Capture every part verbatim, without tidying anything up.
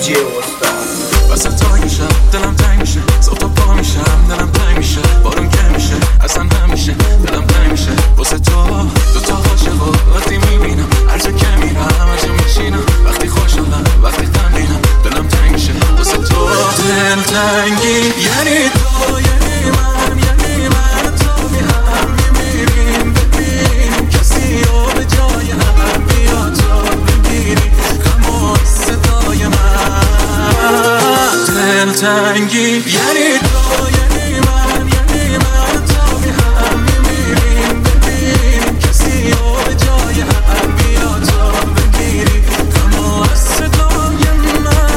جی استاد. واسه تای میشم دلم تنگ میشه، صبح تا پا میشم دلم تنگ میشه، بارون که میشه اصلا نمیشه دلم تنگ میشه واسه تو. دو تا عاشقو وقتی میبینم هر جا که میرم هر جا میشینم، وقتی خوشحالم وقتی غمگینم دلم تنگ میشه واسه تو. دل تنگی یعنی تو، یعنی من، یعنی من تو بی هم میمیریم ببینیم کسی رو به جای هم بیا تو بگیری غم و صدای من. دل تنگی یعنی تو، یعنی من، یعنی من تو بی هم میمیریم ببینیم کسی رو به جای هم بیا تو بگیری غم و صدای من.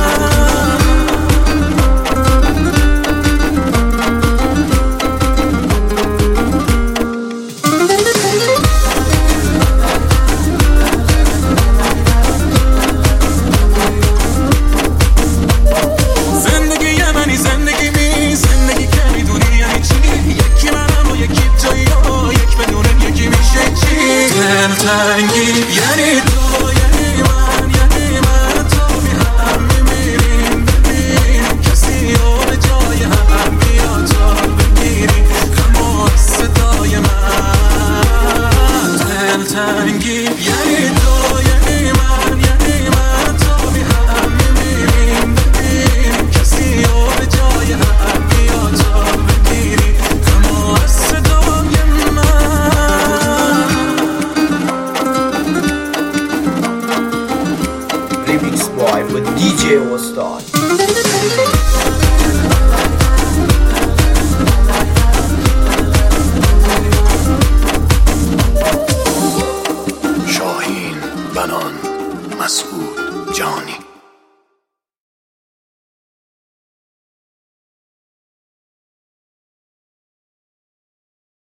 تنگی یعنی تو، یعنی من، یعنی من تو بی هم میمیریم ببینیم کسی رو به جای هم بیا تو بگیری غم و صدای من. دل تنگی یعنی تو، یعنی من، یعنی من تو بی هم میمیریم ببینیم کسی رو به جای هم بیا تو بگیری غم و صدای من. Remix Boy with دی جی استاد. شاهین، بنان، مسعود، جانی.